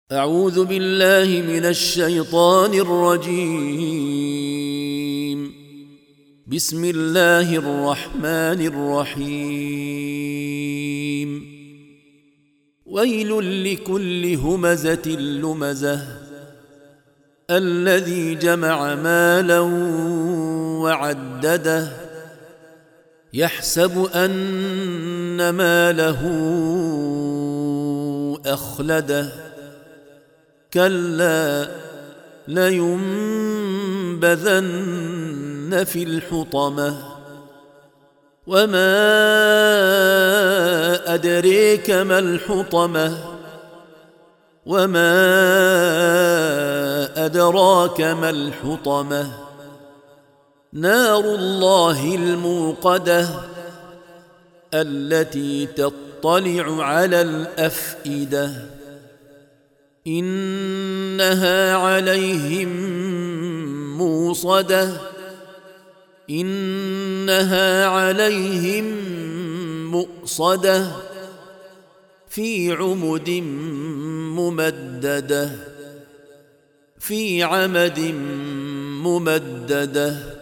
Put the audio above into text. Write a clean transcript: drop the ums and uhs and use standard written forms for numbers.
أعوذ بالله من الشيطان الرجيم. بسم الله الرحمن الرحيم. ويل لكل همزة لمزة الذي جمع مالا وعدده يحسب أن ماله أخلده كلا لينبذن في الحطمة وما أدريك ما الحطمة وما أدراك ما الحطمة نار الله الموقدة التي تطلع على الأفئدة إنها عليهم موصدة إنها عليهم مؤصدة في عمد ممددة في عمد ممددة.